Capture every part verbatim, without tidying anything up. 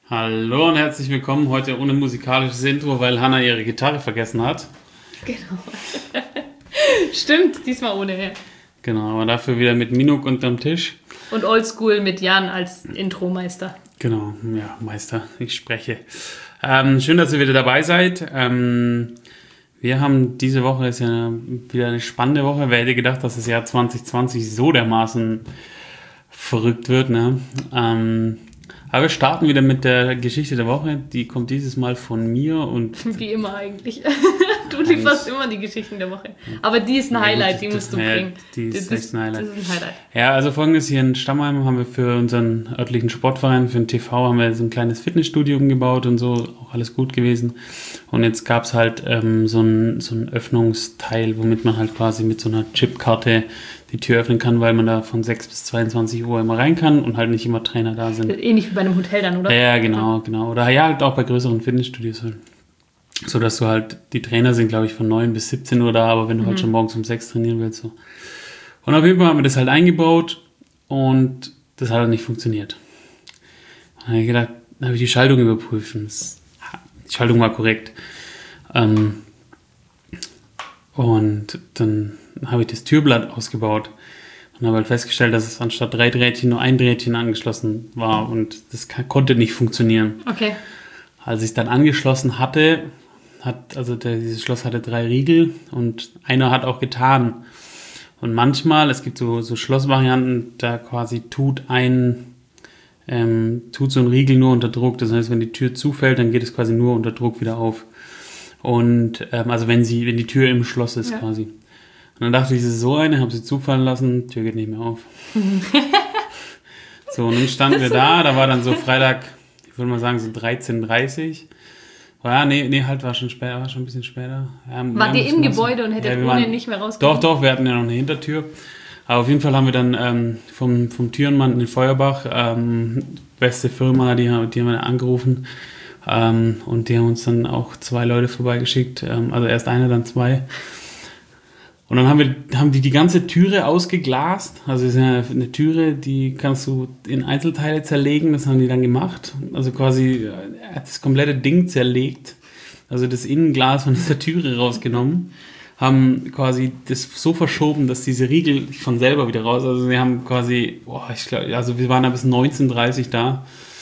Hallo und herzlich willkommen. Heute ohne musikalisches Intro, weil Hannah ihre Gitarre vergessen hat. Genau. Stimmt, diesmal ohne. Ja. Genau, aber dafür wieder mit Minuk unterm Tisch. Und Oldschool mit Jan als Intro-Meister. Genau, ja, Meister, ich spreche. Ähm, schön, dass ihr wieder dabei seid. Ähm, wir haben diese Woche, ist ja wieder eine spannende Woche. Wer hätte gedacht, dass das Jahr zwanzig zwanzig so dermaßen verrückt wird, ne? Ähm, aber wir starten wieder mit der Geschichte der Woche. Die kommt dieses Mal von mir und... Wie immer eigentlich. Du lieferst immer die Geschichten der Woche. Aber die ist ein Highlight, ja, gut, die musst du ja, bringen. Die ist das, echt ein Highlight. Das ist ein Highlight. Ja, also folgendes, hier in Stammheim haben wir für unseren örtlichen Sportverein, für den T V, haben wir so ein kleines Fitnessstudio umgebaut und so, auch alles gut gewesen. Und jetzt gab es halt ähm, so ein, so ein Öffnungsteil, womit man halt quasi mit so einer Chipkarte die Tür öffnen kann, weil man da von sechs bis zweiundzwanzig Uhr immer rein kann und halt nicht immer Trainer da sind. Ähnlich wie bei einem Hotel dann, oder? Ja, genau, genau. Oder ja, halt auch bei größeren Fitnessstudios halt. So dass du halt, die Trainer sind, glaube ich, von neun bis siebzehn Uhr da, aber wenn du mhm. halt schon morgens um sechs trainieren willst, so. Und auf jeden Fall haben wir das halt eingebaut und das hat halt nicht funktioniert. Dann habe ich gedacht, dann habe ich die Schaltung überprüft. Das, die Schaltung war korrekt. Ähm, und dann habe ich das Türblatt ausgebaut und habe halt festgestellt, dass es anstatt drei Drähtchen nur ein Drähtchen angeschlossen war und das kann, konnte nicht funktionieren. Okay. Als ich es dann angeschlossen hatte, hat, also der, dieses Schloss hatte drei Riegel und einer hat auch getan. Und manchmal, es gibt so, so Schlossvarianten, da quasi tut ein, ähm, tut so ein Riegel nur unter Druck. Das heißt, wenn die Tür zufällt, dann geht es quasi nur unter Druck wieder auf. Und, ähm, also wenn sie, wenn die Tür im Schloss ist, ja. quasi. Und dann dachte ich, das ist so eine, habe sie zufallen lassen, Tür geht nicht mehr auf. So, und dann standen wir da, da war dann so Freitag, ich würde mal sagen so dreizehn Uhr dreißig. Ja, nee, nee, halt war schon später, war schon ein bisschen später. Ja, Wart ihr im Gebäude und hättet ja, ohne waren, nicht mehr rauskommen? Doch, doch, wir hatten ja noch eine Hintertür. Aber auf jeden Fall haben wir dann ähm, vom, vom Türenmann in Feuerbach, ähm, beste Firma, die, die haben wir angerufen. Ähm, und die haben uns dann auch zwei Leute vorbeigeschickt. Ähm, also erst einer, dann zwei. Und dann haben wir, haben die die ganze Türe ausgeglast. Also es ist ja eine Türe, die kannst du in Einzelteile zerlegen. Das haben die dann gemacht. Also quasi das komplette Ding zerlegt. Also das Innenglas von dieser Türe rausgenommen. Haben quasi das so verschoben, dass diese Riegel von selber wieder raus. Also wir haben quasi, boah, ich glaube, also wir waren da bis neunzehn Uhr dreißig da.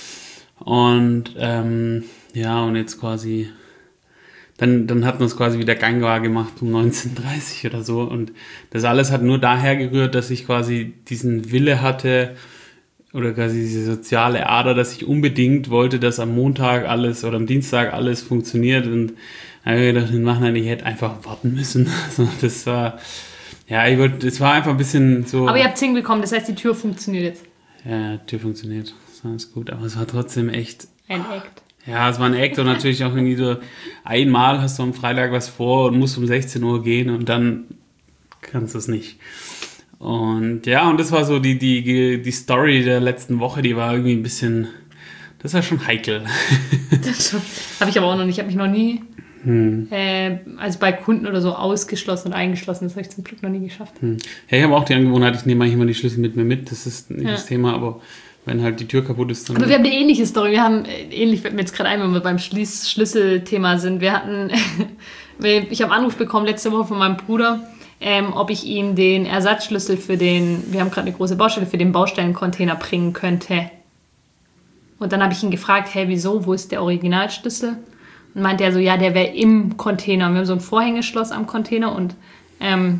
Und ähm, ja, und jetzt quasi... Dann, dann hat man es quasi wieder gangbar gemacht um neunzehn Uhr dreißig oder so. Und das alles hat nur daher gerührt, dass ich quasi diesen Wille hatte oder quasi diese soziale Ader, dass ich unbedingt wollte, dass am Montag alles oder am Dienstag alles funktioniert. Und da habe ich gedacht, den Nachhinein, ich hätte einfach warten müssen. Also das war, ja, ich wollte, das war einfach ein bisschen so. Aber ihr habt es hinbekommen, das heißt, die Tür funktioniert jetzt. Ja, die Tür funktioniert. Das war alles gut. Aber es war trotzdem echt. Ein Act. Ja, es war ein Act und natürlich auch irgendwie so, einmal hast du am Freitag was vor und musst um sechzehn Uhr gehen und dann kannst du es nicht. Und ja, und das war so die, die, die Story der letzten Woche, die war irgendwie ein bisschen, das war schon heikel. Das habe ich aber auch noch nicht, ich habe mich noch nie, hm. äh, also bei Kunden oder so ausgeschlossen und eingeschlossen, das habe ich zum Glück noch nie geschafft. Hm. Ja, ich habe auch die Angewohnheit, ich nehme eigentlich immer die Schlüssel mit mir mit, das ist nicht ja. das Thema, aber... Wenn halt die Tür kaputt ist, dann... Aber wir haben eine ähnliche Story. Wir haben, ähnlich fällt mir jetzt gerade ein, wenn wir beim Schließ- Schlüsselthema sind. Wir hatten, ich habe einen Anruf bekommen letzte Woche von meinem Bruder, ähm, ob ich ihm den Ersatzschlüssel für den, wir haben gerade eine große Baustelle, für den Baustellencontainer bringen könnte. Und dann habe ich ihn gefragt, hey, wieso, wo ist der Originalschlüssel? Und meinte er so, ja, der wäre im Container. Wir haben so ein Vorhängeschloss am Container und ähm,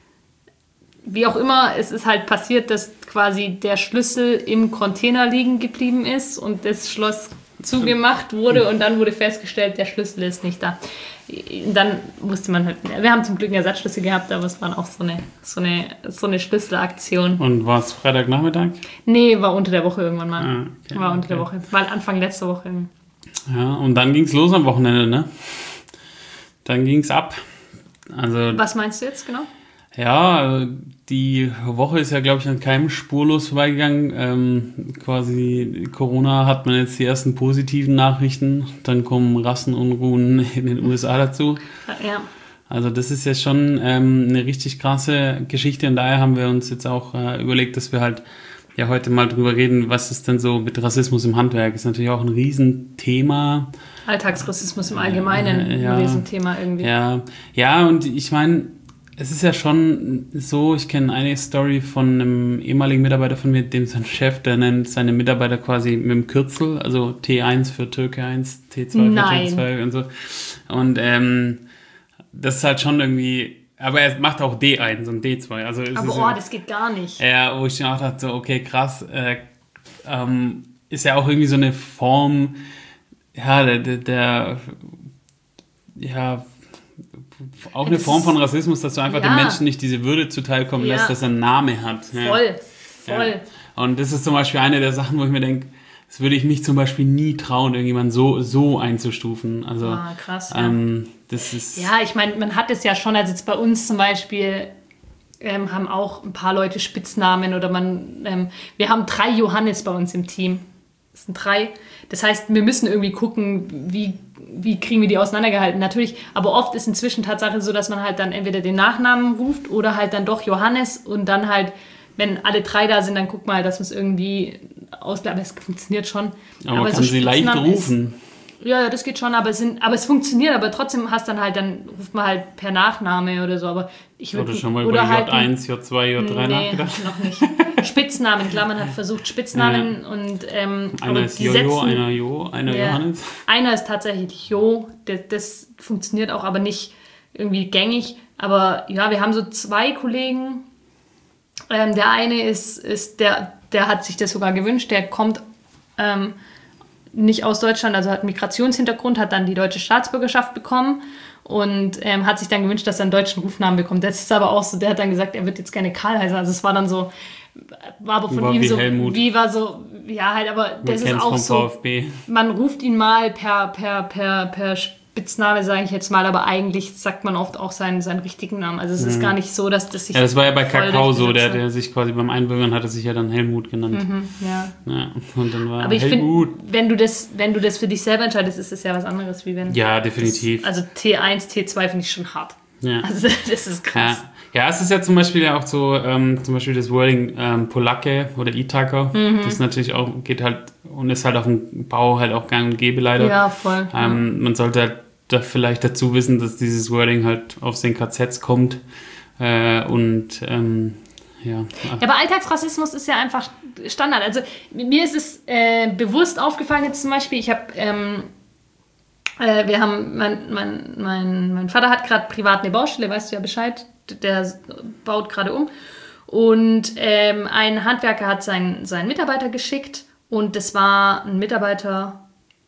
wie auch immer, es ist halt passiert, dass quasi der Schlüssel im Container liegen geblieben ist und das Schloss zugemacht wurde und dann wurde festgestellt, der Schlüssel ist nicht da. Dann musste man halt, wir haben zum Glück einen Ersatzschlüssel gehabt, aber es war auch so eine, so eine, so eine Schlüsselaktion. Und war es Freitagnachmittag? Nee, war unter der Woche irgendwann mal. Ah, okay, war unter okay. der Woche, war Anfang letzter Woche. Ja, und dann ging es los am Wochenende, ne? Dann ging es ab. Also, was meinst du jetzt genau? Ja, die Woche ist ja, glaube ich, an keinem spurlos vorbeigegangen. Ähm, quasi Corona hat man jetzt die ersten positiven Nachrichten. Dann kommen Rassenunruhen in den U S A dazu. Ja. Also das ist jetzt schon ähm, eine richtig krasse Geschichte. Und daher haben wir uns jetzt auch äh, überlegt, dass wir halt ja heute mal drüber reden, was ist denn so mit Rassismus im Handwerk? Ist natürlich auch ein Riesenthema. Alltagsrassismus im Allgemeinen, äh, ja, ein Riesenthema irgendwie. Ja, ja, und ich meine, es ist ja schon so, ich kenne eine Story von einem ehemaligen Mitarbeiter von mir, dem sein Chef, der nennt seine Mitarbeiter quasi mit dem Kürzel, also T eins für Türke eins, T zwei für Türke zwei und so. Und ähm, das ist halt schon irgendwie... Aber er macht auch D eins und D zwei. Also aber ist, oh, das geht gar nicht. Ja, wo ich dann auch dachte, so, okay, krass, äh, ähm, ist ja auch irgendwie so eine Form, ja, der, der, der ja, auch eine das Form ist, von Rassismus, dass du einfach ja. den Menschen nicht diese Würde zuteilkommen ja. lässt, dass er einen Namen hat. Ja. Voll, voll. Ja. Und das ist zum Beispiel eine der Sachen, wo ich mir denke, das würde ich mich zum Beispiel nie trauen, irgendjemanden so, so einzustufen. Also, ah, krass. Ähm, ja. das ist... Ja, ich meine, man hat es ja schon, also jetzt bei uns zum Beispiel ähm, haben auch ein paar Leute Spitznamen oder man, ähm, wir haben drei Johannes bei uns im Team. Das sind drei. Das heißt, wir müssen irgendwie gucken, wie, wie kriegen wir die auseinandergehalten. Natürlich, aber oft ist inzwischen Tatsache so, dass man halt dann entweder den Nachnamen ruft oder halt dann doch Johannes und dann halt, wenn alle drei da sind, dann guckt man halt, dass man es irgendwie ausbleibt. Es funktioniert schon. Aber, aber man kann so sie leicht rufen. Ist, ja, ja, das geht schon, aber es, sind, aber es funktioniert, aber trotzdem hast dann halt, dann ruft man halt per Nachname oder so, aber ich würde... Oder schon mal über halt J eins, J zwei, J drei nee, nachgedacht? noch nicht. Spitznamen, klar, man hat versucht Spitznamen ja. und... Ähm, einer ist Jojo, setzen, einer Jo, einer ja, Johannes. Einer ist tatsächlich Jo, das, das funktioniert auch, aber nicht irgendwie gängig, aber ja, wir haben so zwei Kollegen, ähm, der eine ist, ist der, der hat sich das sogar gewünscht, der kommt... Ähm, nicht aus Deutschland, also hat einen Migrationshintergrund, hat dann die deutsche Staatsbürgerschaft bekommen und ähm, hat sich dann gewünscht, dass er einen deutschen Rufnamen bekommt. Das ist aber auch so, der hat dann gesagt, er wird jetzt gerne Karl heißen. Also es war dann so, war aber von war ihm wie so, Helmut. wie war so, ja halt, aber das ist auch vom so, VfB. Man ruft ihn mal per, per, per, per Spitzname, sage ich jetzt mal, aber eigentlich sagt man oft auch seinen, seinen richtigen Namen. Also es mhm. ist gar nicht so, dass das sich... Ja, das war ja bei Kakao so, der, der sich quasi beim Einbürgern hat er sich ja dann Helmut genannt. Mhm, ja. ja. Und dann war aber ich Helmut. finde, wenn du das, wenn du das für dich selber entscheidest, ist es ja was anderes, wie wenn... Ja, definitiv. Das, also T eins, T zwei finde ich schon hart. Ja. Also das ist krass. Ja. Ja, es ist ja zum Beispiel ja auch so, ähm, zum Beispiel das Wording ähm, Polacke oder E-Tacker, mhm. das natürlich auch, geht halt, und ist halt auf dem Bau halt auch gang und gäbe leider. Ja, voll. Ähm, man sollte halt da vielleicht dazu wissen, dass dieses Wording halt aus den K Zs kommt äh, und ähm, ja. Ja, aber Alltagsrassismus ist ja einfach Standard. Also mir ist es äh, bewusst aufgefallen jetzt zum Beispiel, ich habe, ähm, äh, wir haben, mein, mein, mein, mein Vater hat gerade privat eine Baustelle, weißt du ja Bescheid, der baut gerade um und ähm, ein Handwerker hat seinen, seinen Mitarbeiter geschickt und das war ein Mitarbeiter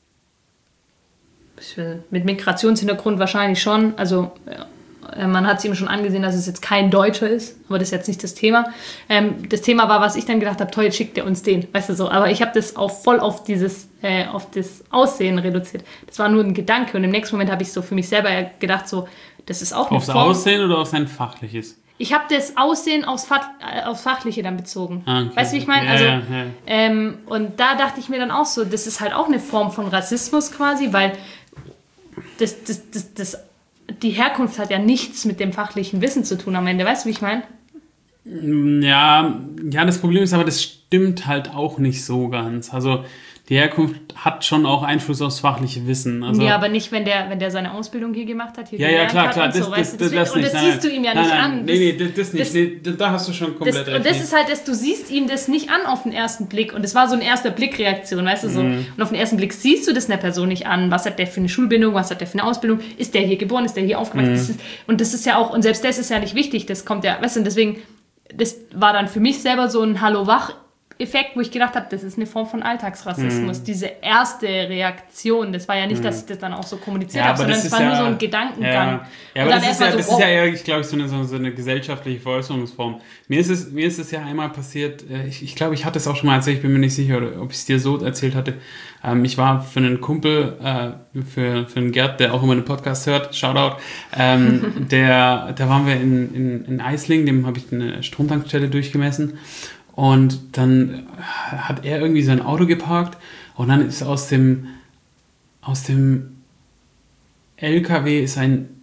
mit Migrationshintergrund wahrscheinlich schon, also ja, man hat es ihm schon angesehen, dass es jetzt kein Deutscher ist, aber das ist jetzt nicht das Thema. Ähm, das Thema war, was ich dann gedacht habe, toll, jetzt schickt er uns den, weißt du so, aber ich habe das auch voll auf dieses, äh, auf das Aussehen reduziert. Das war nur ein Gedanke und im nächsten Moment habe ich so für mich selber gedacht, so, das ist auch eine Aufs Form. Aussehen oder auf sein Fachliches? Ich habe das Aussehen aufs, Fach, äh, aufs Fachliche dann bezogen. Ah, okay. Weißt du, wie ich meine? Ja, also, ja, ja. Ähm, und da dachte ich mir dann auch so, das ist halt auch eine Form von Rassismus quasi, weil das, das, das, das, die Herkunft hat ja nichts mit dem fachlichen Wissen zu tun am Ende. Weißt du, wie ich meine? Ja, ja, das Problem ist aber, das stimmt halt auch nicht so ganz. Also die Herkunft hat schon auch Einfluss aufs fachliche Wissen. Also, ja, aber nicht, wenn der, wenn der seine Ausbildung hier gemacht hat. Hier ja, ja, klar, klar. Das, so, das, das, das, das und nicht. das Nein, siehst du ihm ja nein, nicht nein, an. Nee, nee, das nicht. Das, nee, da hast du schon komplett das, recht. Und das ist halt, dass du siehst ihm das nicht an auf den ersten Blick. Und das war so eine erste Blickreaktion, weißt du so. Mhm. Und auf den ersten Blick siehst du das einer Person nicht an. Was hat der für eine Schulbildung? Was hat der für eine Ausbildung? Ist der hier geboren? Ist der hier aufgewachsen? Mhm. Das ist, und das ist ja auch, und selbst das ist ja nicht wichtig. Das kommt ja, weißt du, und deswegen, das war dann für mich selber so ein Hallo-Wach- Effekt, wo ich gedacht habe, das ist eine Form von Alltagsrassismus. Mm. Diese erste Reaktion, das war ja nicht, mm. dass ich das dann auch so kommuniziert ja, habe, sondern es war ja, nur so ein Gedankengang. Ja, ja aber das, ist ja, so, das oh. ist ja eher, ich glaube, so eine, so eine gesellschaftliche Veräußerungsform. Mir ist es, mir ist es ja einmal passiert, ich, ich glaube, ich hatte es auch schon mal erzählt, ich bin mir nicht sicher, ob ich es dir so erzählt hatte. Ähm, ich war für einen Kumpel, äh, für, für einen Gerd, der auch immer einen Podcast hört, Shoutout, ähm, der, da waren wir in, in, in Eisling, dem habe ich eine Stromtankstelle durchgemessen. Und dann hat er irgendwie sein Auto geparkt und dann ist aus dem, aus dem L K W ist ein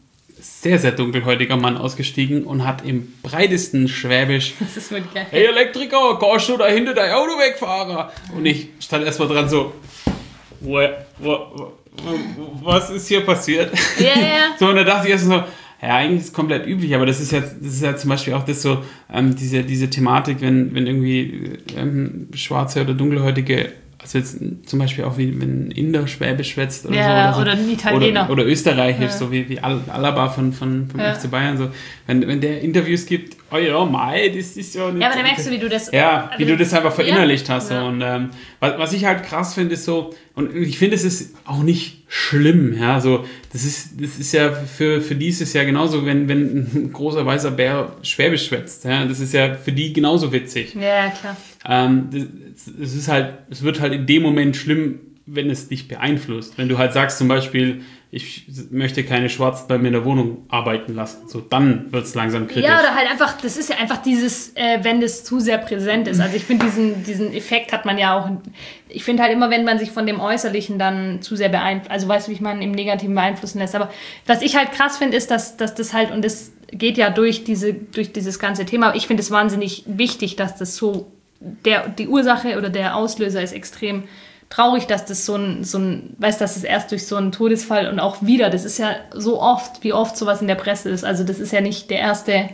sehr, sehr dunkelhäutiger Mann ausgestiegen und hat im breitesten Schwäbisch Das ist wirklich geil. hey Elektriker, kannst du da hinter dein Auto wegfahren? Und ich stand erstmal dran so, wo, wo, wo, was ist hier passiert? Ja, ja. So, und da dachte ich erst so, ja, eigentlich ist es komplett üblich, aber das ist ja, das ist ja zum Beispiel auch das so, ähm, diese, diese Thematik, wenn, wenn irgendwie ähm, schwarze oder dunkelhäutige, also jetzt zum Beispiel auch wie wenn ein Inder Schwäbisch schwätzt oder Ja, so. oder so. ein Italiener. Oder, oder Österreichisch, Ja. so wie, wie Al- Alaba von, von, vom Ja. F C Bayern. So. Wenn, wenn der Interviews gibt, oh ja, mei, das ist ja nicht Ja, aber dann so- merkst du, wie du das... ja, wie du das einfach verinnerlicht ja. hast. So. Ja. Und ähm, was, was ich halt krass finde, ist so, und ich finde, es ist auch nicht schlimm, ja, so, das ist, das ist ja, für, für die ist es ja genauso, wenn, wenn ein großer weißer Bär Schwäbisch schwätzt, ja, das ist ja für die genauso witzig. Ja, klar. Ähm, das, es ist halt, es wird halt in dem Moment schlimm, wenn es dich beeinflusst. Wenn du halt sagst zum Beispiel, ich möchte keine Schwarzen bei mir in der Wohnung arbeiten lassen, so, dann wird es langsam kritisch. Ja, oder halt einfach, das ist ja einfach dieses, äh, wenn das zu sehr präsent ist. Also ich finde, diesen, diesen Effekt hat man ja auch, ich finde halt immer, wenn man sich von dem Äußerlichen dann zu sehr beeinflusst, also weißt du, wie ich meine, im Negativen beeinflussen lässt. Aber was ich halt krass finde, ist, dass, dass das halt, und das geht ja durch, diese, durch dieses ganze Thema, aber ich finde es wahnsinnig wichtig, dass das so, der, die Ursache oder der Auslöser ist extrem traurig, dass das so ein, so ein, weißt du, dass es erst durch so einen Todesfall und auch wieder, das ist ja so oft, wie oft sowas in der Presse ist. Also das ist ja nicht der erste,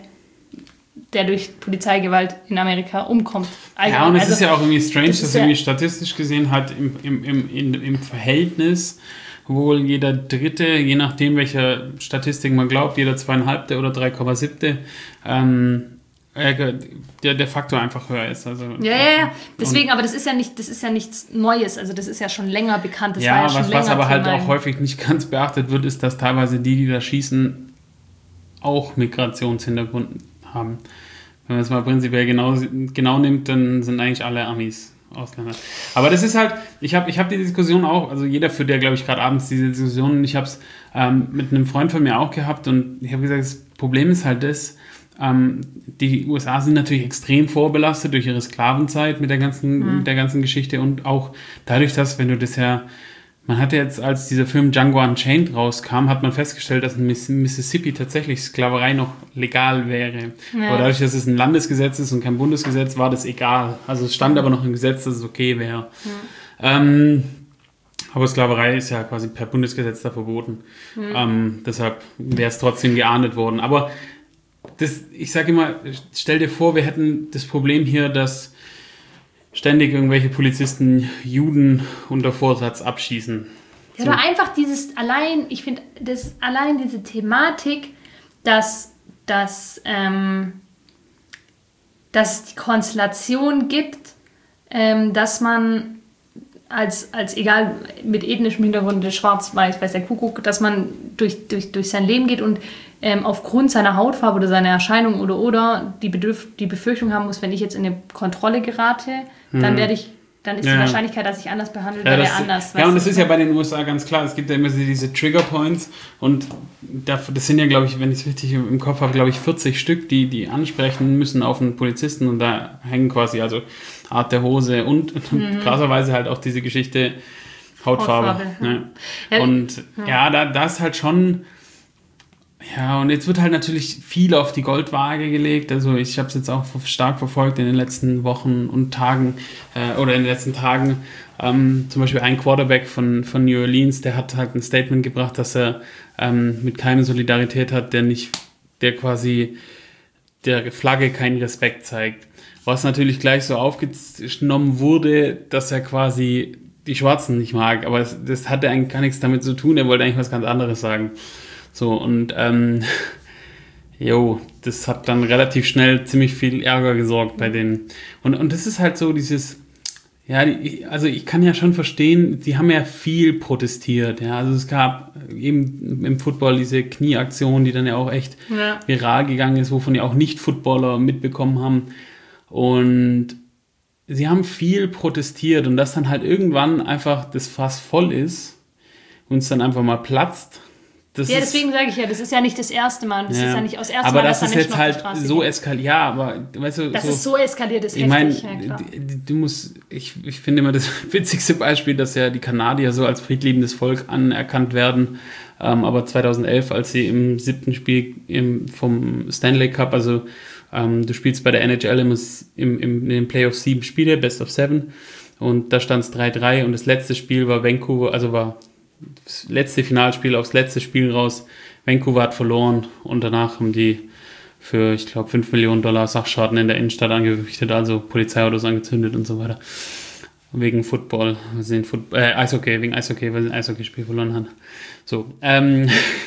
der durch Polizeigewalt in Amerika umkommt. Ja, und es also, ist ja auch irgendwie strange, das dass ist ja- irgendwie statistisch gesehen halt im, im, im, in, im Verhältnis wohl jeder Dritte, je nachdem welcher Statistik man glaubt, jeder zweieinhalbte oder drei Komma siebte ähm, äh, der, der Faktor einfach höher ist. Also, Ja, ja, ja. Deswegen, aber das ist ja nicht, das ist ja nichts Neues. Also das ist ja schon länger bekannt. Das war ja, ja schon was, länger was aber halt Thema. auch häufig nicht ganz beachtet wird, ist, dass teilweise die, die da schießen, auch Migrationshintergrund haben. Wenn man es mal prinzipiell genau, genau nimmt, dann sind eigentlich alle Amis Ausländer. Aber das ist halt, ich habe ich hab die Diskussion auch, also jeder führt ja, glaube ich, gerade abends diese Diskussion. Ich habe es ähm, mit einem Freund von mir auch gehabt und ich habe gesagt, das Problem ist halt das, ähm, die U S A sind natürlich extrem vorbelastet durch ihre Sklavenzeit mit der ganzen, Mhm. mit der ganzen Geschichte und auch dadurch, dass, wenn du das ja, man hatte jetzt, als dieser Film Django Unchained rauskam, hat man festgestellt, dass in Miss- Mississippi tatsächlich Sklaverei noch legal wäre. Ja. Aber dadurch, dass es ein Landesgesetz ist und kein Bundesgesetz, war das egal. Also es stand aber noch im Gesetz, dass es okay wäre. Ähm, aber Sklaverei ist ja quasi per Bundesgesetz da verboten. Ähm, deshalb wäre es trotzdem geahndet worden. Aber das, ich sage immer, stell dir vor, wir hätten das Problem hier, dass ständig irgendwelche Polizisten Juden unter Vorsatz abschießen. Ja, oder einfach dieses allein, ich finde, das allein diese Thematik, dass, dass, ähm, dass es die Konstellation gibt, ähm, dass man als, als egal mit ethnischem Hintergrund, schwarz, weiß, weiß der Kuckuck, dass man durch, durch, durch sein Leben geht und ähm, aufgrund seiner Hautfarbe oder seiner Erscheinung oder oder die, Bedürf die Befürchtung haben muss, wenn ich jetzt in eine Kontrolle gerate, dann werde ich, dann ist Ja. die Wahrscheinlichkeit, dass ich anders behandelt Ja, werde, das, anders. ja weißt und du? das ist ja bei den U S A ganz klar. Es gibt ja immer so diese Trigger Points und das sind ja, glaube ich, wenn ich es richtig im Kopf habe, glaube ich, vierzig Stück, die die ansprechen müssen auf einen Polizisten und da hängen quasi also Art der Hose und Mhm. krasserweise halt auch diese Geschichte Hautfarbe. Hautfarbe, ja. Ne? Ja, Und ja, da das halt schon. Ja, und jetzt wird halt natürlich viel auf die Goldwaage gelegt. Also ich habe es jetzt auch stark verfolgt in den letzten Wochen und Tagen äh, oder in den letzten Tagen. Ähm, zum Beispiel ein Quarterback von, von New Orleans, der hat halt ein Statement gebracht, dass er ähm, mit keinem Solidarität hat, der nicht, der quasi der Flagge keinen Respekt zeigt. Was natürlich gleich so aufgenommen wurde, dass er quasi die Schwarzen nicht mag. Aber das, das hatte eigentlich gar nichts damit zu tun. Er wollte eigentlich was ganz anderes sagen. So, und ähm, jo, das hat dann relativ schnell ziemlich viel Ärger gesorgt bei denen. Und, und das ist halt so dieses, ja, die, also ich kann ja schon verstehen, die haben ja viel protestiert, ja, also es gab eben im Football diese Knieaktion, die dann ja auch echt Ja. viral gegangen ist, wovon ja auch Nicht-Footballer mitbekommen haben und sie haben viel protestiert und dass dann halt irgendwann einfach das Fass voll ist und es dann einfach mal platzt. Das Ja, ist, deswegen sage ich ja, das ist ja nicht das erste Mal. Das ist ja nicht aus ersten aber Mal, das dass ist da jetzt Menschen auf halt die Straße so gehen. eskaliert. Ja, aber weißt du, Dass so, es so eskaliert ist, ich meine, heftig, ja, klar. du musst, ich, ich finde immer das witzigste Beispiel, dass ja die Kanadier so als friedliebendes Volk anerkannt werden. Ähm, aber zweitausendelf, als sie im siebten Spiel im, vom Stanley Cup, also ähm, du spielst bei der N H L im, im, im, in den Playoffs sieben Spiele, Best of Seven, und da stand es drei drei und das letzte Spiel war Vancouver, also war das letzte Finalspiel aufs letzte Spiel raus. Vancouver hat verloren und danach haben die für, ich glaube, fünf Millionen Dollar Sachschaden in der Innenstadt angerichtet, also Polizeiautos angezündet und so weiter. Wegen Football, also in Foot, äh, Eishockey, wegen Eishockey, weil sie ein Eishockeyspiel verloren haben. So, ähm,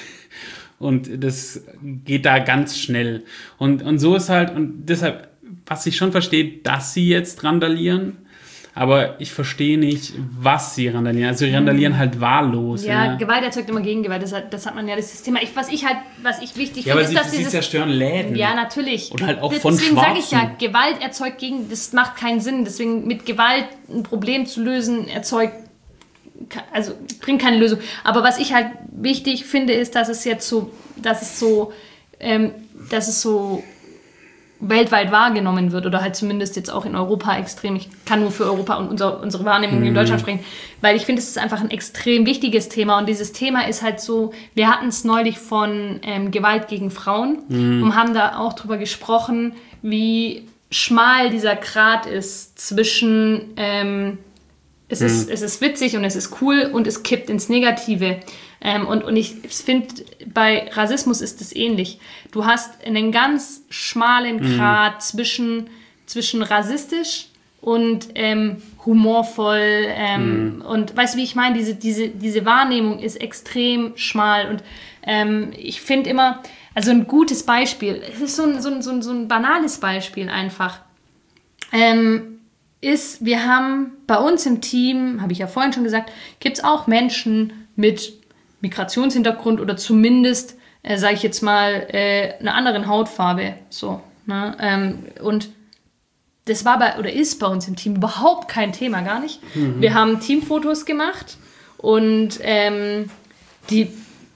und das geht da ganz schnell. Und, und so ist halt, und deshalb, was ich schon verstehe, dass sie jetzt randalieren, aber ich verstehe nicht, was sie randalieren. Also sie randalieren halt wahllos. Ja, ja. Gewalt erzeugt immer Gegengewalt. Das hat, das hat man ja, das ist das Thema. Ich, was ich halt, was ich wichtig ja, finde, aber ist, sie, dass sie dieses... zerstören Läden. Ja, natürlich. Und halt auch Deswegen von Deswegen sage ich ja, Schwarzen. Gewalt erzeugt gegen... Das macht keinen Sinn. Deswegen mit Gewalt ein Problem zu lösen, erzeugt... Also bringt keine Lösung. Aber was ich halt wichtig finde, ist, dass es jetzt so... Dass es so... Ähm, dass es so... weltweit wahrgenommen wird oder halt zumindest jetzt auch in Europa extrem. Ich kann nur für Europa und unser, unsere Wahrnehmung mhm. in Deutschland sprechen, weil ich finde, es ist einfach ein extrem wichtiges Thema und dieses Thema ist halt so, wir hatten es neulich von ähm, Gewalt gegen Frauen mhm. und haben da auch drüber gesprochen, wie schmal dieser Grat ist zwischen ähm, es, mhm. ist, es ist witzig und es ist cool und es kippt ins Negative. Ähm, und, und ich finde, bei Rassismus ist es ähnlich. Du hast einen ganz schmalen Grat mhm. zwischen, zwischen rassistisch und ähm, humorvoll. Ähm, mhm. Und weißt du, wie ich meine? Diese, diese, diese Wahrnehmung ist extrem schmal. Und ähm, ich finde immer, also ein gutes Beispiel, es ist so ein, so ein, so ein, so ein banales Beispiel einfach, ähm, ist, wir haben bei uns im Team, habe ich ja vorhin schon gesagt, gibt es auch Menschen mit Migrationshintergrund oder zumindest, äh, sage ich jetzt mal, äh, einer anderen Hautfarbe. So, ne? ähm, und das war bei, oder ist bei uns im Team überhaupt kein Thema, gar nicht. Mhm. Wir haben Teamfotos gemacht und ähm, die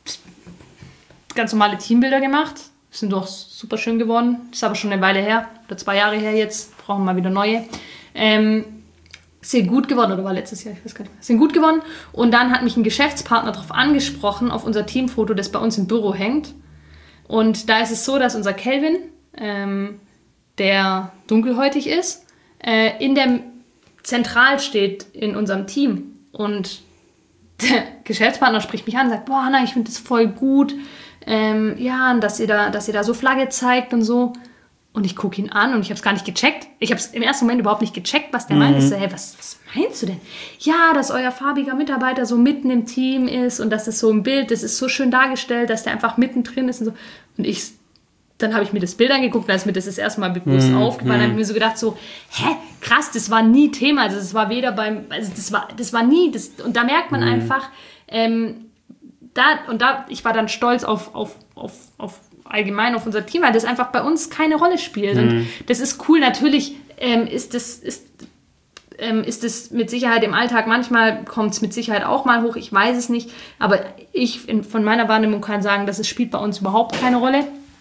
ganz normale Teambilder gemacht. Sind doch super schön geworden. Ist aber schon eine Weile her, oder zwei Jahre her jetzt. Brauchen wir mal wieder neue. Ähm, sind gut geworden, oder war letztes Jahr, ich weiß gar nicht mehr, sind gut geworden. Und dann hat mich ein Geschäftspartner darauf angesprochen, auf unser Teamfoto, das bei uns im Büro hängt. Und da ist es so, dass unser Kelvin, ähm, der dunkelhäutig ist, äh, in der Zentral steht in unserem Team. Und der Geschäftspartner spricht mich an und sagt, boah, Hanna, ich finde das voll gut, ähm, ja, dass ihr, da, dass ihr da so Flagge zeigt und so. Und ich gucke ihn an und ich habe es gar nicht gecheckt. Ich habe es im ersten Moment überhaupt nicht gecheckt, was der mhm. meint. Ich so, hey, was, was meinst du denn? Ja, dass euer farbiger Mitarbeiter so mitten im Team ist und das ist so ein Bild, das ist so schön dargestellt, dass der einfach mittendrin ist und so. Und ich, dann habe ich mir das Bild angeguckt, da ist mir das das erste Mal bewusst mhm. aufgefallen. Dann habe ich mir so gedacht so, hä, krass, das war nie Thema. Also das war weder beim, also das war, das war nie, das, und da merkt man mhm. einfach, ähm, da, und da, ich war dann stolz auf, auf, auf, auf allgemein auf unser Team, weil das einfach bei uns keine Rolle spielt. Mhm. Und das ist cool. Natürlich ähm, ist das ist, ähm, ist das mit Sicherheit im Alltag, manchmal kommt es mit Sicherheit auch mal hoch, ich weiß es nicht, aber ich in, von meiner Wahrnehmung kann sagen, dass es spielt bei uns überhaupt keine Rolle.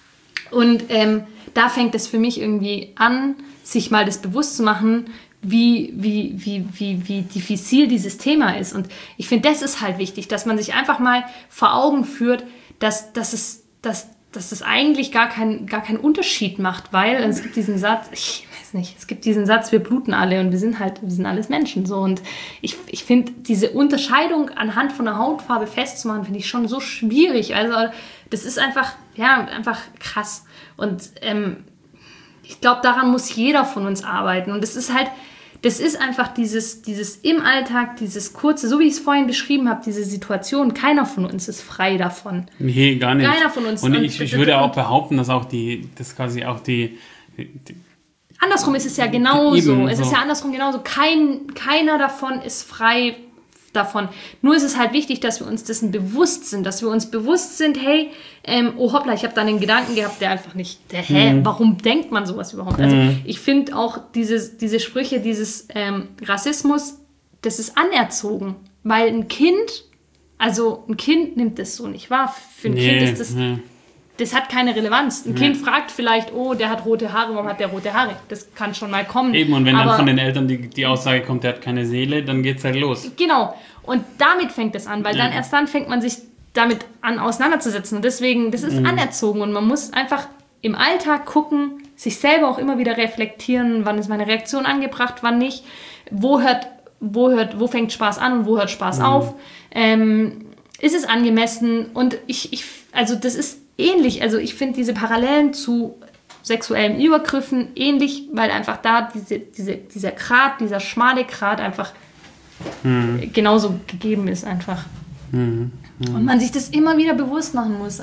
Und ähm, da fängt es für mich irgendwie an, sich mal das bewusst zu machen, wie, wie, wie, wie, wie diffizil dieses Thema ist. Und ich finde, das ist halt wichtig, dass man sich einfach mal vor Augen führt, dass, dass es dass dass das eigentlich gar, kein, gar keinen Unterschied macht, weil es gibt diesen Satz, ich weiß nicht, es gibt diesen Satz, wir bluten alle und wir sind halt, wir sind alles Menschen. So. Und ich, ich finde, diese Unterscheidung anhand von der Hautfarbe festzumachen, finde ich schon so schwierig. Also das ist einfach, ja, einfach krass. Und ähm, ich glaube, daran muss jeder von uns arbeiten. Und das ist halt, das ist einfach dieses, dieses im Alltag, dieses kurze, so wie ich es vorhin beschrieben habe, diese Situation, keiner von uns ist frei davon. Nee, gar nicht. Keiner von uns. Und ich, ich würde auch behaupten, dass auch die, das quasi auch die, die andersrum ist es ja genauso. Eben, es so. ist ja andersrum genauso. Kein, keiner davon ist frei davon. Nur ist es halt wichtig, dass wir uns dessen bewusst sind, dass wir uns bewusst sind, hey, ähm, oh hoppla, ich habe da einen Gedanken gehabt, der einfach nicht, der, hä, mhm. warum denkt man sowas überhaupt? Also mhm. ich finde auch dieses, diese Sprüche, dieses ähm, Rassismus, das ist anerzogen, weil ein Kind, also ein Kind nimmt das so nicht wahr. Für ein nee, Kind ist das, nee. das hat keine Relevanz. Ein nee. Kind fragt vielleicht, oh, der hat rote Haare, warum hat der rote Haare? Das kann schon mal kommen. Eben, und wenn aber, dann von den Eltern die, die Aussage kommt, der hat keine Seele, dann geht's halt los. Genau. Und damit fängt es an, weil ja. dann erst dann fängt man sich damit an auseinanderzusetzen. Und deswegen, das ist mhm. anerzogen und man muss einfach im Alltag gucken, sich selber auch immer wieder reflektieren, wann ist meine Reaktion angebracht, wann nicht, wo hört, wo hört, wo fängt Spaß an und wo hört Spaß mhm. auf, ähm, ist es angemessen und ich, ich, also das ist ähnlich, also ich finde diese Parallelen zu sexuellen Übergriffen ähnlich, weil einfach da diese, diese, dieser Grat, dieser schmale Grat einfach mhm. genauso gegeben ist einfach. Mhm. Mhm. Und man sich das immer wieder bewusst machen muss.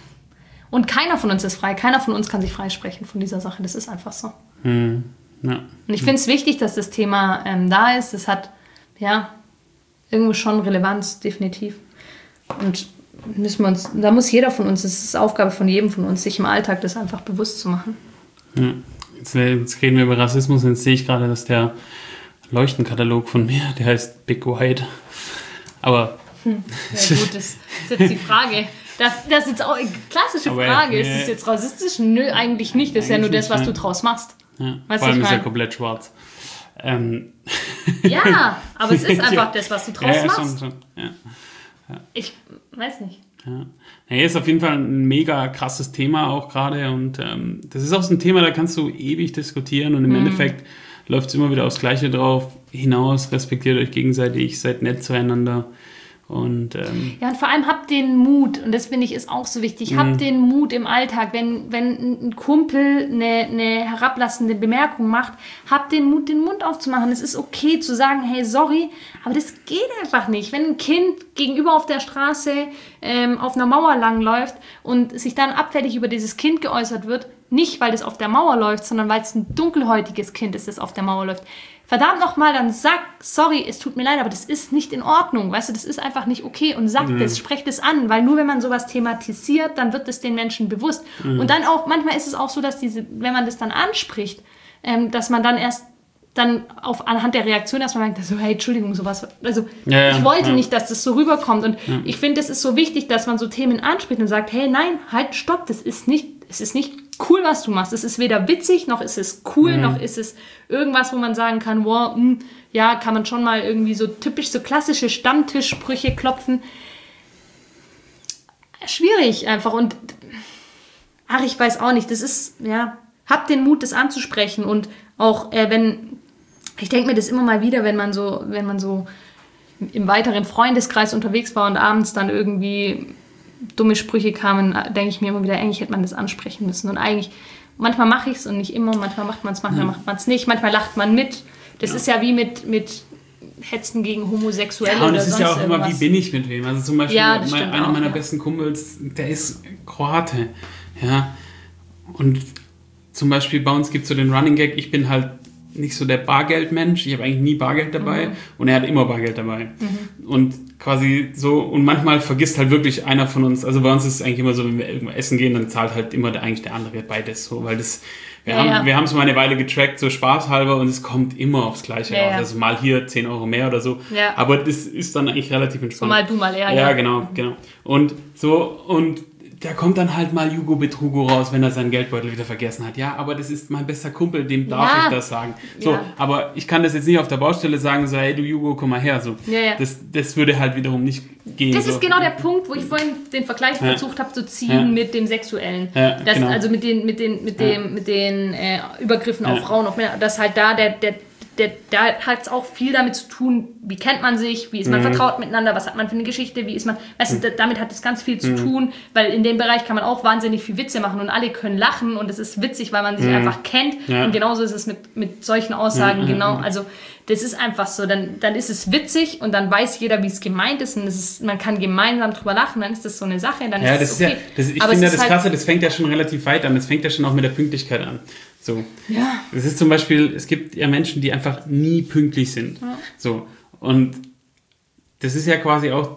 Und keiner von uns ist frei. Keiner von uns kann sich freisprechen von dieser Sache. Das ist einfach so. Mhm. Ja. Und ich finde es wichtig, dass das Thema ähm, da ist. Das hat, ja, irgendwo schon Relevanz, definitiv. Und müssen wir uns, da muss jeder von uns, das ist Aufgabe von jedem von uns, sich im Alltag das einfach bewusst zu machen. Ja. Jetzt, jetzt reden wir über Rassismus und jetzt sehe ich gerade, dass der Leuchtenkatalog von mir, der heißt Big White. Aber... Hm. Ja gut, das ist jetzt die Frage. Das, das ist jetzt auch eine klassische Frage. Aber, äh, ist das jetzt rassistisch? Nö, eigentlich nicht. Das ist ja nur das, was du draus machst. Ja. Weißt Vor allem ist er komplett schwarz. Ähm. Ja, aber es ist einfach das, was du draus ja, ja, machst. Schon, schon. Ja. Ja. Ich weiß nicht. Ja. Ja, ist auf jeden Fall ein mega krasses Thema auch gerade. Und ähm, das ist auch so ein Thema, da kannst du ewig diskutieren. Und im mm. Endeffekt läuft es immer wieder aufs Gleiche drauf hinaus. Respektiert euch gegenseitig, seid nett zueinander. Und, ähm, ja, und vor allem habt den Mut, und das finde ich ist auch so wichtig, habt mhm. den Mut im Alltag, wenn, wenn ein Kumpel eine, eine herablassende Bemerkung macht, habt den Mut, den Mund aufzumachen. Es ist okay zu sagen, hey, sorry, aber das geht einfach nicht. Wenn ein Kind gegenüber auf der Straße ähm, auf einer Mauer langläuft und sich dann abfällig über dieses Kind geäußert wird, nicht weil das auf der Mauer läuft, sondern weil es ein dunkelhäutiges Kind ist, das auf der Mauer läuft. Verdammt nochmal, dann sag, sorry, es tut mir leid, aber das ist nicht in Ordnung, weißt du, das ist einfach nicht okay und sagt mhm. das, sprecht es an, weil nur wenn man sowas thematisiert, dann wird es den Menschen bewusst. Mhm. Und dann auch, manchmal ist es auch so, dass diese, wenn man das dann anspricht, ähm, dass man dann erst dann auf, anhand der Reaktion erstmal merkt, so, hey, Entschuldigung, sowas, also ja, ich wollte ja. nicht, dass das so rüberkommt und ja. ich finde, es ist so wichtig, dass man so Themen anspricht und sagt, hey, nein, halt, stopp, das ist nicht, es ist nicht cool, was du machst. Es ist weder witzig, noch ist es cool, mhm. noch ist es irgendwas, wo man sagen kann, wow, mh, ja, kann man schon mal irgendwie so typisch, so klassische Stammtischsprüche klopfen. Schwierig einfach und ach, ich weiß auch nicht, das ist, ja, habt den Mut, das anzusprechen und auch, äh, wenn, ich denke mir das immer mal wieder, wenn man so, wenn man so im weiteren Freundeskreis unterwegs war und abends dann irgendwie dumme Sprüche kamen, denke ich mir immer wieder, eigentlich hätte man das ansprechen müssen. Und eigentlich, manchmal mache ich es und nicht immer, manchmal macht man es, manchmal mhm. macht man es nicht, manchmal lacht man mit. Das ja. ist ja wie mit, mit Hetzen gegen Homosexuelle ja, und oder es ist ja auch irgendwas. Immer, wie bin ich mit wem? Also zum Beispiel, ja, mein, einer auch, meiner ja. besten Kumpels, der ist Kroate. Ja, und zum Beispiel bei uns gibt es so den Running Gag, ich bin halt nicht so der Bargeldmensch, ich habe eigentlich nie Bargeld dabei mhm. und er hat immer Bargeld dabei. Mhm. Und quasi so, und manchmal vergisst halt wirklich einer von uns, also bei uns ist es eigentlich immer so, wenn wir irgendwo essen gehen, dann zahlt halt immer der, eigentlich der andere beides so, weil das, wir ja, haben ja. wir haben es mal eine Weile getrackt, so spaßhalber und es kommt immer aufs Gleiche ja, raus, ja. also mal hier zehn Euro mehr oder so, ja. aber das ist dann eigentlich relativ entspannt. So mal du, mal er, ja. Ja, genau, genau. Und so, und da kommt dann halt mal Hugo Betrugo raus, wenn er seinen Geldbeutel wieder vergessen hat. Ja, aber das ist mein bester Kumpel, dem darf ja. ich das sagen. So, ja. aber ich kann das jetzt nicht auf der Baustelle sagen, so, hey du Hugo, komm mal her. So. Ja, ja. Das, das würde halt wiederum nicht gehen. Das so. ist genau der Punkt, wo ich vorhin den Vergleich ja. versucht habe zu ziehen ja. mit dem Sexuellen. Ja, das, genau. Also mit den, mit den, mit dem, ja. mit den äh, Übergriffen ja. auf Frauen, auf Männer. Dass halt da der, der Der, da hat es auch viel damit zu tun, wie kennt man sich, wie ist man mhm. vertraut miteinander, was hat man für eine Geschichte, wie ist man, weißt mhm. du, damit hat es ganz viel zu mhm. tun, weil in dem Bereich kann man auch wahnsinnig viel Witze machen und alle können lachen und es ist witzig, weil man sich mhm. einfach kennt ja. und genauso ist es mit, mit solchen Aussagen, ja, genau, ja. also das ist einfach so, dann, dann ist es witzig und dann weiß jeder, wie es gemeint ist und es ist, man kann gemeinsam drüber lachen, dann ist das so eine Sache, dann ja, ist das es okay. Ist ja, das, ich aber finde ja das halt Krasse, das fängt ja schon relativ weit an, das fängt ja schon auch mit der Pünktlichkeit an. So. Ja. Das ist zum Beispiel, es gibt ja Menschen, die einfach nie pünktlich sind. Ja. So. Und das ist ja quasi auch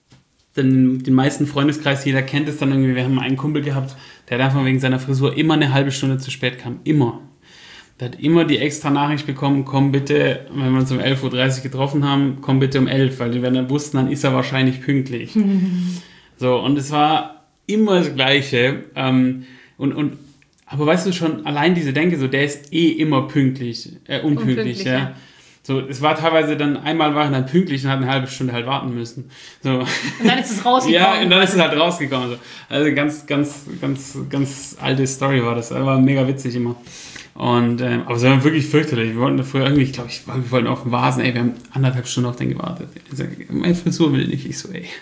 den, den meisten Freundeskreis, jeder kennt es dann irgendwie, wir haben einen Kumpel gehabt, der hat einfach wegen seiner Frisur immer eine halbe Stunde zu spät kam. Immer. Der hat immer die extra Nachricht bekommen, komm bitte, wenn wir uns um elf Uhr dreißig getroffen haben, komm bitte um elf, weil die, wenn dann wussten, dann ist er wahrscheinlich pünktlich. So, und es war immer das Gleiche. Ähm, und, und aber weißt du schon, allein diese Denke, so der ist eh immer pünktlich, äh, unpünktlich, unpünktlich ja. ja. So, es war teilweise dann, einmal waren dann pünktlich und hatten eine halbe Stunde halt warten müssen. So. Und dann ist es rausgekommen. Ja, und dann ist es halt rausgekommen. So. Also ganz, ganz, ganz, ganz alte Story war das. Das war mega witzig immer. Und, ähm, aber es war wirklich fürchterlich. Wir wollten früher irgendwie, ich glaube, ich, wir wollten auf den Vasen, ey, wir haben anderthalb Stunden auf den gewartet. Ich sag, meine Frisur will nicht. Ich so, ey.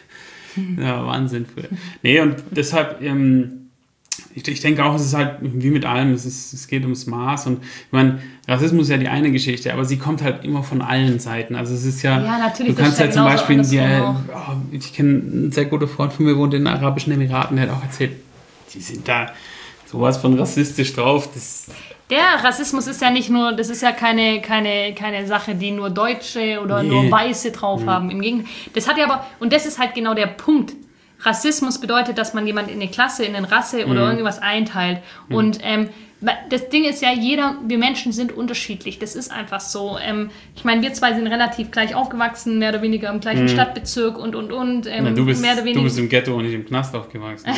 Ja, Wahnsinn früher. Nee, und deshalb, ähm, Ich, ich denke auch, es ist halt wie mit allem, es, ist, es geht ums Maß und ich meine, Rassismus ist ja die eine Geschichte, aber sie kommt halt immer von allen Seiten. Also es ist ja, ja natürlich, du kannst halt zum Beispiel, die, oh, ich kenne einen sehr guten Freund von mir, wohnt in den Arabischen Emiraten, der hat auch erzählt, die sind da sowas von rassistisch drauf. Das der Rassismus ist ja nicht nur, das ist ja keine, keine, keine Sache, die nur Deutsche oder nee. nur Weiße drauf mhm. haben. Im Gegenteil, das hat ja aber, und das ist halt genau der Punkt. Rassismus bedeutet, dass man jemanden in eine Klasse, in eine Rasse oder mhm. irgendwas einteilt. Mhm. Und ähm, das Ding ist ja, jeder, wir Menschen sind unterschiedlich. Das ist einfach so. Ähm, ich meine, wir zwei sind relativ gleich aufgewachsen, mehr oder weniger im gleichen mhm. Stadtbezirk und, und, und. Ähm, ja, du, bist, mehr oder weniger, du bist im Ghetto und nicht im Knast aufgewachsen.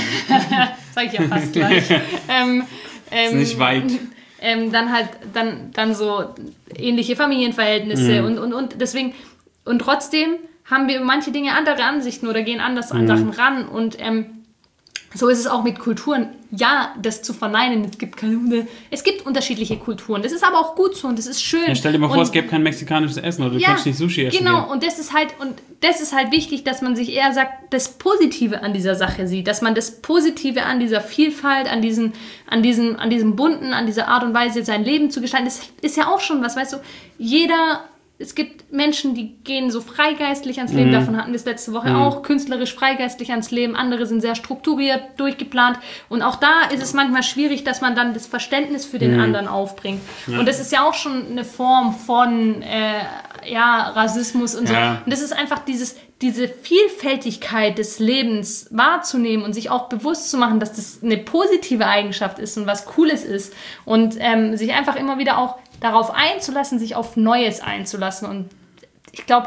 Sag ich ja fast gleich. ähm, ähm, ist nicht weit. Ähm, dann halt, dann, dann so ähnliche Familienverhältnisse mhm. und, und, und deswegen, und trotzdem haben wir manche Dinge andere Ansichten oder gehen anders an mhm. Sachen ran. Und ähm, so ist es auch mit Kulturen. Ja, das zu verneinen, es gibt keine, es gibt unterschiedliche Kulturen. Das ist aber auch gut so und das ist schön. Ja, stell dir mal vor, und, es gäbe kein mexikanisches Essen oder du ja, kannst nicht Sushi essen. Genau, gehen. und das ist halt, und das ist halt wichtig, dass man sich eher sagt, das Positive an dieser Sache sieht, dass man das Positive an dieser Vielfalt, an diesen, an diesen, an diesem Bunten, an dieser Art und Weise sein Leben zu gestalten, das ist ja auch schon was, weißt du, jeder. Es gibt Menschen, die gehen so freigeistlich ans Leben, mhm. davon hatten wir es letzte Woche mhm. auch, künstlerisch freigeistlich ans Leben, andere sind sehr strukturiert, durchgeplant und auch da ist es manchmal schwierig, dass man dann das Verständnis für den mhm. anderen aufbringt. Ja. Und das ist ja auch schon eine Form von äh, ja, Rassismus und so. Ja. Und das ist einfach dieses, diese Vielfältigkeit des Lebens wahrzunehmen und sich auch bewusst zu machen, dass das eine positive Eigenschaft ist und was Cooles ist und ähm, sich einfach immer wieder auch darauf einzulassen, sich auf Neues einzulassen. Und ich glaube,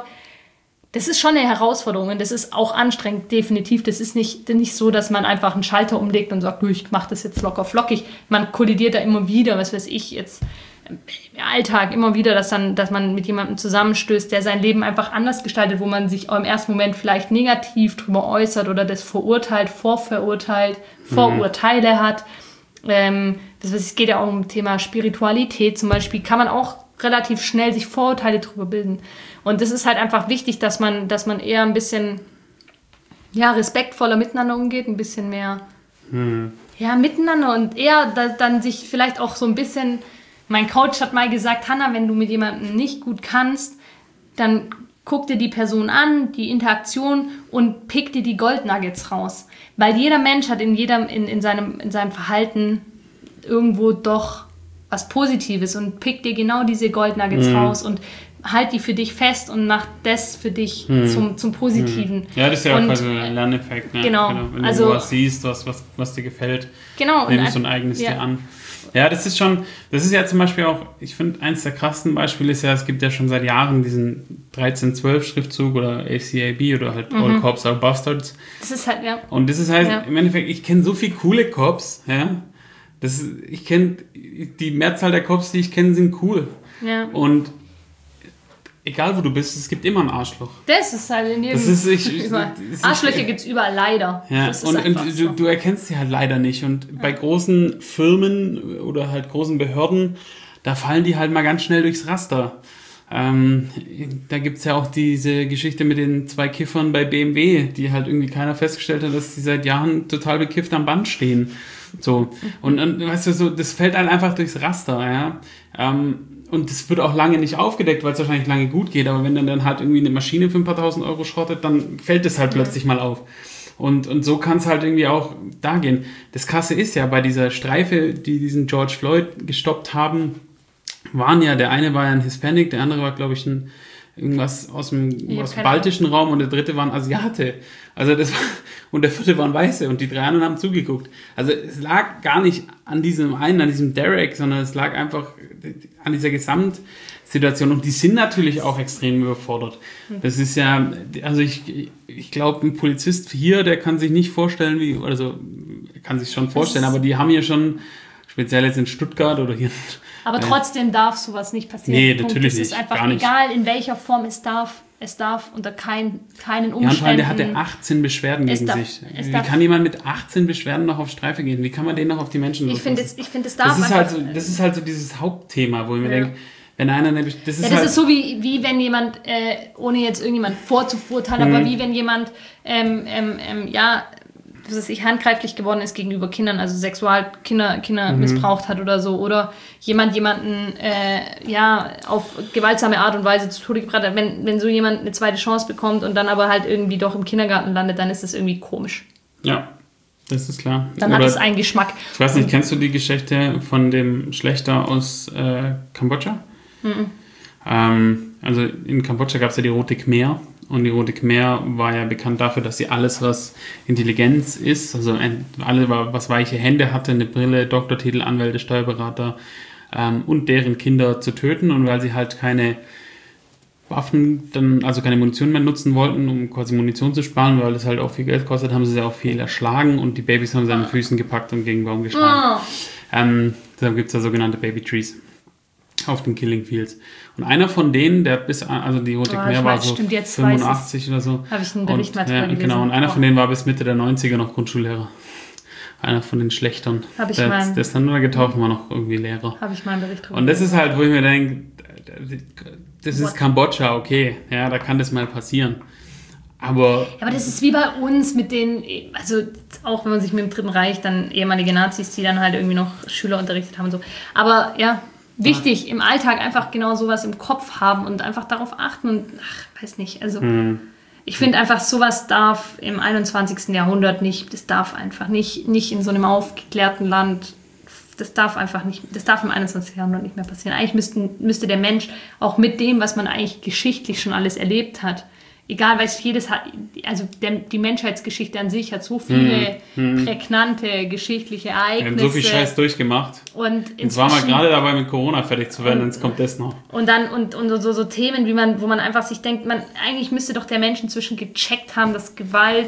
das ist schon eine Herausforderung und das ist auch anstrengend, definitiv. Das ist nicht, nicht so, dass man einfach einen Schalter umlegt und sagt, ich mache das jetzt locker flockig. Man kollidiert da immer wieder, was weiß ich jetzt, im Alltag immer wieder, dass, dann, dass man mit jemandem zusammenstößt, der sein Leben einfach anders gestaltet, wo man sich im ersten Moment vielleicht negativ drüber äußert oder das verurteilt, vorverurteilt, mhm. Vorurteile hat. Ähm, das es geht ja auch um das Thema Spiritualität zum Beispiel, kann man auch relativ schnell sich Vorurteile drüber bilden. Und das ist halt einfach wichtig, dass man, dass man eher ein bisschen ja, respektvoller miteinander umgeht, ein bisschen mehr hm. ja, miteinander und eher da, dann sich vielleicht auch so ein bisschen, mein Coach hat mal gesagt, Hannah, wenn du mit jemandem nicht gut kannst, dann guck dir die Person an, die Interaktion und pick dir die Goldnuggets raus. Weil jeder Mensch hat in, jedem, in, in, seinem, in seinem Verhalten irgendwo doch was Positives und pick dir genau diese Goldnuggets mhm. raus und halt die für dich fest und mach das für dich mhm. zum, zum Positiven. Ja, das ist ja und, auch quasi ein Lerneffekt. Ne? Genau. genau. Wenn also, du was siehst, was, was, was dir gefällt, genau, nimmst du ein eigenes ja. dir an. Ja, das ist schon, das ist ja zum Beispiel auch, ich finde, eins der krassesten Beispiele ist ja, es gibt ja schon seit Jahren diesen dreizehn zwölf Schriftzug oder A C A B oder halt mhm. All Cops Are Bastards. Das ist halt, ja. Und das ist halt, ja. im Endeffekt, ich kenne so viele coole Cops, ja. Das ist, ich kenne, die Mehrzahl der Cops, die ich kenne, sind cool. Ja. Und egal wo du bist, es gibt immer ein Arschloch. Das ist halt in jedem... Das ist, ich, überall. Das ist, Arschlöcher gibt es überall, leider. Ja, das ist und, und so. du, du erkennst sie halt leider nicht. Und ja. bei großen Firmen oder halt großen Behörden, da fallen die halt mal ganz schnell durchs Raster. Ähm, da gibt es ja auch diese Geschichte mit den zwei Kiffern bei B M W, die halt irgendwie keiner festgestellt hat, dass die seit Jahren total bekifft am Band stehen. So. Und, und weißt du, so, das fällt halt einfach durchs Raster, ja. Ähm, und das wird auch lange nicht aufgedeckt, weil es wahrscheinlich lange gut geht, aber wenn dann, dann halt irgendwie eine Maschine für ein paar tausend Euro schrottet, dann fällt das halt ja. plötzlich mal auf. Und, und so kann es halt irgendwie auch da gehen. Das Krasse ist ja, bei dieser Streife, die diesen George Floyd gestoppt haben, waren ja, der eine war ja ein Hispanic, der andere war, glaube ich, ein irgendwas aus dem, aus dem baltischen Raum und der dritte war ein Asiate. Also das war, und der vierte waren Weiße und die drei anderen haben zugeguckt. Also es lag gar nicht an diesem einen, an diesem Derek, sondern es lag einfach an dieser Gesamtsituation und die sind natürlich auch extrem überfordert. Das ist ja, also ich, ich glaube, ein Polizist hier, der kann sich nicht vorstellen, wie, also kann sich schon vorstellen, aber die haben ja schon speziell jetzt in Stuttgart oder hier. Aber trotzdem darf sowas nicht passieren. Nee, natürlich nicht. Es ist einfach gar nicht. egal, in welcher Form es darf. Es darf unter kein, keinen Umständen... Ja, und vor allem, der hatte achtzehn Beschwerden gegen darf, sich. Wie kann jemand mit achtzehn Beschwerden noch auf Streife gehen? Wie kann man den noch auf die Menschen Ich finde, es, ich find, es darf das ist einfach... Halt so, das ist halt so dieses Hauptthema, wo ich mir ja. denke, wenn einer... Eine, das ist, ja, das halt, ist so, wie, wie wenn jemand, äh, ohne jetzt irgendjemand vorzuverurteilen, mhm. aber wie wenn jemand, ähm, ähm, ähm, ja... was weiß ich, handgreiflich geworden ist gegenüber Kindern, also Sexual Kinder, Kinder mhm. missbraucht hat oder so, oder jemand jemanden äh, ja, auf gewaltsame Art und Weise zu Tode gebracht hat. Wenn, wenn so jemand eine zweite Chance bekommt und dann aber halt irgendwie doch im Kindergarten landet, dann ist das irgendwie komisch. Ja, das ist klar. Dann oder, hat es einen Geschmack. Ich weiß nicht, kennst du die Geschichte von dem Schlächter aus äh, Kambodscha? Mhm. Ähm, also in Kambodscha gab es ja die Rote Khmer. Und die Rote Khmer war ja bekannt dafür, dass sie alles, was Intelligenz ist, also alle, was weiche Hände hatte, eine Brille, Doktortitel, Anwälte, Steuerberater ähm, und deren Kinder zu töten. Und weil sie halt keine Waffen, dann, also keine Munition mehr nutzen wollten, um quasi Munition zu sparen, weil das halt auch viel Geld kostet, haben sie ja auch viel erschlagen und die Babys haben sie an den Füßen gepackt und gegen den Baum geschlagen. Oh. Ähm, deshalb gibt es ja sogenannte Baby Trees auf den Killing Fields. Und einer von denen, der bis, also die Rote Khmer oh, war so stimmt, fünfundachtzig oder so. Habe ich einen Bericht mal ja, Genau, und einer oh. von denen war bis Mitte der neunziger noch Grundschullehrer. Einer von den Schlechtern. Habe ich der, mal. Der ist dann nur getauft, war noch irgendwie Lehrer. Habe ich mal einen Bericht drüber. Und das ist halt, wo ich mir denke, das ist What? Kambodscha, okay, ja, da kann das mal passieren. Aber, ja, aber das ist wie bei uns mit den, also auch wenn man sich mit dem Dritten Reich, dann ehemalige Nazis, die dann halt irgendwie noch Schüler unterrichtet haben und so. Aber ja, wichtig, im Alltag einfach genau sowas im Kopf haben und einfach darauf achten und, ach, weiß nicht, also hm. ich finde einfach, sowas darf im einundzwanzigsten Jahrhundert nicht, das darf einfach nicht, nicht in so einem aufgeklärten Land, das darf einfach nicht, das darf im einundzwanzigsten Jahrhundert nicht mehr passieren. Eigentlich müssten, müsste der Mensch auch mit dem, was man eigentlich geschichtlich schon alles erlebt hat, egal, weil es jedes hat, also der, die Menschheitsgeschichte an sich hat so viele hm, hm. prägnante geschichtliche Ereignisse. Wir haben so viel Scheiß durchgemacht. Und jetzt waren wir gerade dabei, mit Corona fertig zu werden, und jetzt kommt das noch. Und dann und, und so, so Themen, wie man, wo man einfach sich denkt, man eigentlich müsste doch der Mensch inzwischen gecheckt haben, dass Gewalt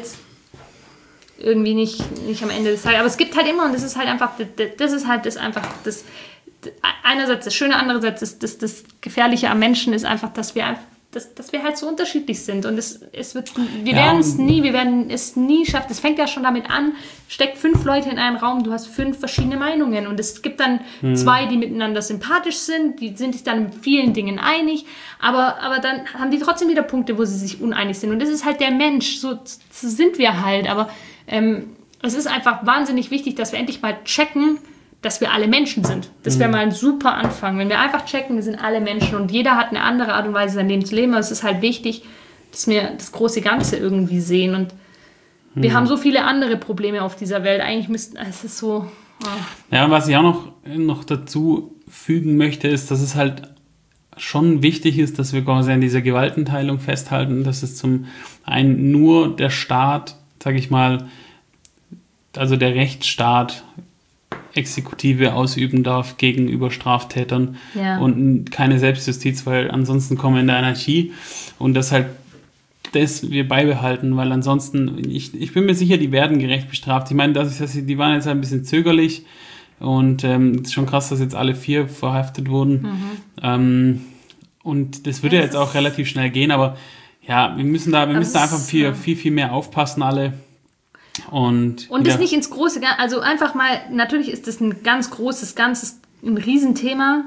irgendwie nicht, nicht am Ende des Tages, aber es gibt halt immer, und das ist halt einfach, das ist halt das einfach, das, einerseits das Schöne, andererseits das, das, das Gefährliche am Menschen ist einfach, dass wir einfach Dass, dass wir halt so unterschiedlich sind und es, es wird, wir ja, werden es nie, wir werden es nie schaffen. Es fängt ja schon damit an, steck fünf Leute in einen Raum, du hast fünf verschiedene Meinungen und es gibt dann hm. zwei, die miteinander sympathisch sind, die sind sich dann in vielen Dingen einig, aber, aber dann haben die trotzdem wieder Punkte, wo sie sich uneinig sind und das ist halt der Mensch, so, so sind wir halt, aber ähm, es ist einfach wahnsinnig wichtig, dass wir endlich mal checken, dass wir alle Menschen sind. Das wäre mal ein super Anfang. Wenn wir einfach checken, wir sind alle Menschen und jeder hat eine andere Art und Weise, sein Leben zu leben. Aber es ist halt wichtig, dass wir das große Ganze irgendwie sehen. Und wir mhm. haben so viele andere Probleme auf dieser Welt. Eigentlich müssten, es ist so... Oh. Ja, was ich auch noch, noch dazu fügen möchte, ist, dass es halt schon wichtig ist, dass wir quasi an dieser Gewaltenteilung festhalten, dass es zum einen nur der Staat, sage ich mal, also der Rechtsstaat Exekutive ausüben darf gegenüber Straftätern ja. und keine Selbstjustiz, weil ansonsten kommen wir in der Anarchie und das halt das wir beibehalten, weil ansonsten, ich, ich bin mir sicher, die werden gerecht bestraft. Ich meine, dass, dass sie, die waren jetzt halt ein bisschen zögerlich und ähm, es ist schon krass, dass jetzt alle vier verhaftet wurden mhm. ähm, und das würde ja, jetzt auch relativ schnell gehen, aber ja, wir müssen da, wir müssen da einfach viel, viel, viel mehr aufpassen alle. Und, und das ja. nicht ins Große, also einfach mal, natürlich ist das ein ganz großes, ganzes, ein Riesenthema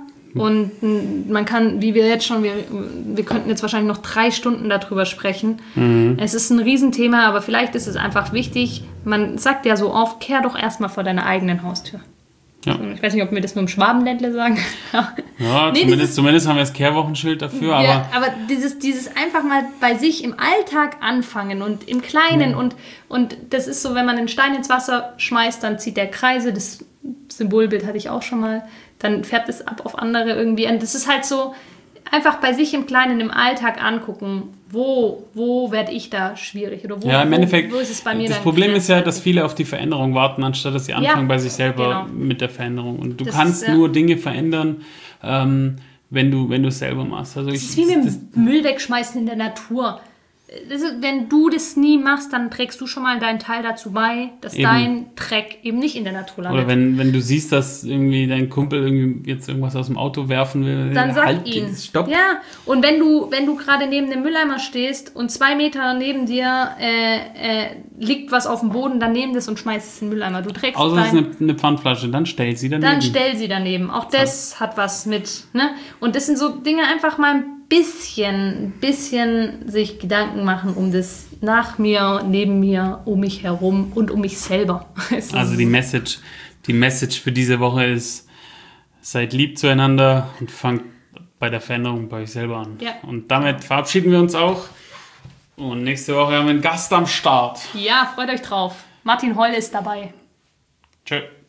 und man kann, wie wir jetzt schon, wir, wir könnten jetzt wahrscheinlich noch drei Stunden darüber sprechen. Mhm. Es ist ein Riesenthema, aber vielleicht ist es einfach wichtig, man sagt ja so oft, kehr doch erstmal vor deiner eigenen Haustür. Ja. Ich weiß nicht, ob wir das nur im Schwabenländle sagen. Ja, nee, zumindest, zumindest haben wir das Kehrwochenschild dafür. Ja, aber aber dieses, dieses einfach mal bei sich im Alltag anfangen und im Kleinen. Ja. Und, und das ist so, wenn man einen Stein ins Wasser schmeißt, dann zieht der Kreise. Das Symbolbild hatte ich auch schon mal. Dann färbt es ab auf andere irgendwie. Und das ist halt so, einfach bei sich im Kleinen, im Alltag angucken, wo, wo werde ich da schwierig oder wo, ja, im wo, Endeffekt, wo ist es bei mir das dann Problem ist ja, dass viele auf die Veränderung warten, anstatt dass sie anfangen ja, bei sich selber genau. mit der Veränderung. Und du das kannst ist, ja. nur Dinge verändern, ähm, wenn du wenn du es selber machst. Also das ich, ist wie mit das, dem Müll wegschmeißen in der Natur. das ist, wenn du das nie machst, dann trägst du schon mal deinen Teil dazu bei, dass eben. dein Dreck eben nicht in der Natur landet. Oder wenn, wenn du siehst, dass irgendwie dein Kumpel irgendwie jetzt irgendwas aus dem Auto werfen will, dann sag halt ihn. Stopp. Ja, und wenn du, wenn du gerade neben dem Mülleimer stehst und zwei Meter neben dir äh, äh, liegt was auf dem Boden, dann nimm das und schmeiß es in den Mülleimer. Du trägst Außer es ist eine, eine Pfandflasche, dann stell sie daneben. Dann stell sie daneben. Auch das hat was mit, ne? Und das sind so Dinge, einfach mal ein bisschen, bisschen sich Gedanken machen um das nach mir, neben mir, um mich herum und um mich selber. Also die Message, die Message für diese Woche ist, seid lieb zueinander und fangt bei der Veränderung bei euch selber an. Ja. Und damit verabschieden wir uns auch. Und nächste Woche haben wir einen Gast am Start. Ja, freut euch drauf. Martin Heul ist dabei. Tschö.